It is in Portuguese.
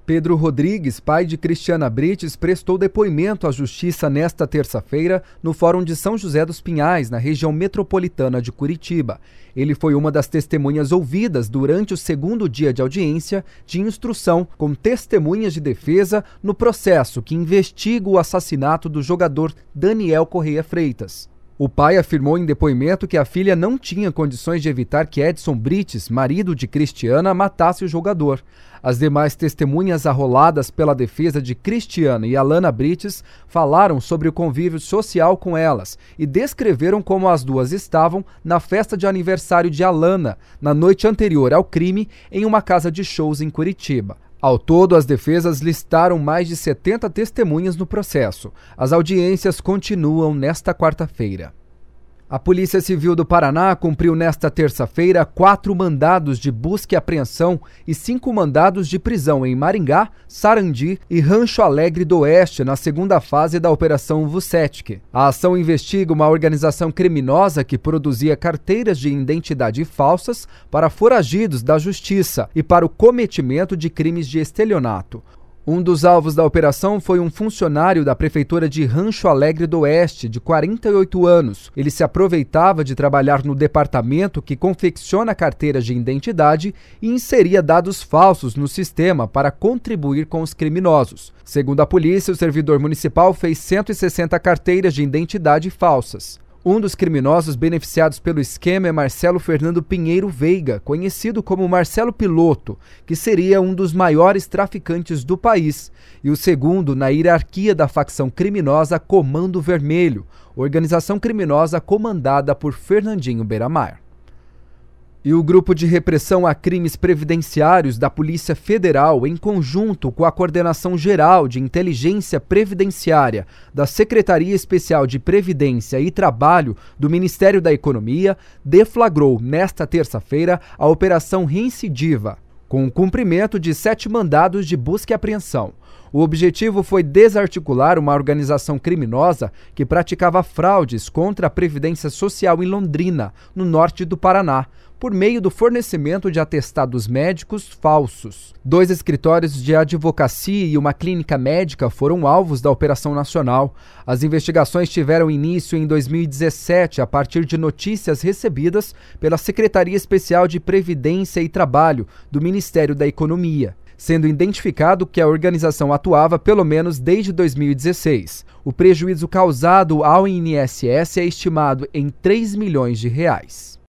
Pedro Rodrigues, pai de Cristiana Brites, prestou depoimento à Justiça nesta terça-feira no Fórum de São José dos Pinhais, na região metropolitana de Curitiba. Ele foi uma das testemunhas ouvidas durante o segundo dia de audiência de instrução com testemunhas de defesa no processo que investiga o assassinato do jogador Daniel Correia Freitas. O pai afirmou em depoimento que a filha não tinha condições de evitar que Edson Brites, marido de Cristiana, matasse o jogador. As demais testemunhas arroladas pela defesa de Cristiana e Alana Brites falaram sobre o convívio social com elas e descreveram como as duas estavam na festa de aniversário de Alana, na noite anterior ao crime, em uma casa de shows em Curitiba. Ao todo, as defesas listaram mais de 70 testemunhas no processo. As audiências continuam nesta quarta-feira. A Polícia Civil do Paraná cumpriu nesta terça-feira 4 mandados de busca e apreensão e 5 mandados de prisão em Maringá, Sarandi e Rancho Alegre do Oeste, na segunda fase da Operação Vucetich. A ação investiga uma organização criminosa que produzia carteiras de identidade falsas para foragidos da justiça e para o cometimento de crimes de estelionato. Um dos alvos da operação foi um funcionário da Prefeitura de Rancho Alegre do Oeste, de 48 anos. Ele se aproveitava de trabalhar no departamento que confecciona carteiras de identidade e inseria dados falsos no sistema para contribuir com os criminosos. Segundo a polícia, o servidor municipal fez 160 carteiras de identidade falsas. Um dos criminosos beneficiados pelo esquema é Marcelo Fernando Pinheiro Veiga, conhecido como Marcelo Piloto, que seria um dos maiores traficantes do país, e o segundo na hierarquia da facção criminosa Comando Vermelho, organização criminosa comandada por Fernandinho Beiramar. E o Grupo de Repressão a Crimes Previdenciários da Polícia Federal, em conjunto com a Coordenação Geral de Inteligência Previdenciária da Secretaria Especial de Previdência e Trabalho do Ministério da Economia, deflagrou nesta terça-feira a Operação Reincidiva, com o cumprimento de 7 mandados de busca e apreensão. O objetivo foi desarticular uma organização criminosa que praticava fraudes contra a Previdência Social em Londrina, no norte do Paraná, por meio do fornecimento de atestados médicos falsos. 2 escritórios de advocacia e uma clínica médica foram alvos da operação nacional. As investigações tiveram início em 2017, a partir de notícias recebidas pela Secretaria Especial de Previdência e Trabalho do Ministério da Economia, sendo identificado que a organização atuava pelo menos desde 2016. O prejuízo causado ao INSS é estimado em R$ 3 milhões.